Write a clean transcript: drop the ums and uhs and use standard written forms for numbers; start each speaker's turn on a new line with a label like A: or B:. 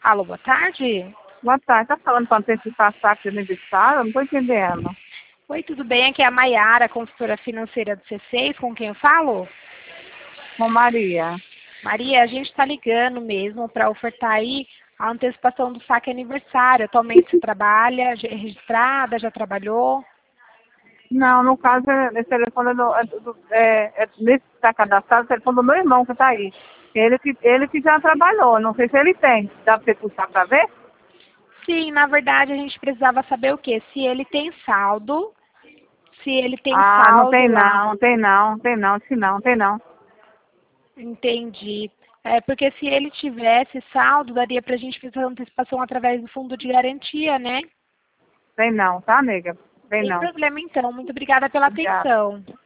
A: Alô, boa tarde.
B: Boa tarde, tá falando para antecipar saque de aniversário? Eu não tô entendendo.
A: Oi, tudo bem? Aqui é a Maiara, consultora financeira do C6, com quem eu falo?
B: Com Maria.
A: Maria, a gente está ligando mesmo para ofertar aí a antecipação do saque aniversário. Atualmente você trabalha, já é registrada, já trabalhou?
B: Não, no caso, esse telefone nesse que está cadastrado, o telefone do meu irmão que está aí. Ele que já trabalhou, não sei se ele tem. Dá para você puxar para ver?
A: Sim, na verdade a gente precisava saber o quê? Se ele tem saldo, se ele tem
B: Ah, não
A: saldo
B: tem
A: lá.
B: não, tem não, tem não, se não, tem não.
A: Entendi. É, porque se ele tivesse saldo, daria para a gente fazer a antecipação através do fundo de garantia, né?
B: Tem não, tá, nega? Tem
A: Sem
B: não.
A: problema, então. Muito obrigada pela
B: Obrigada.
A: atenção.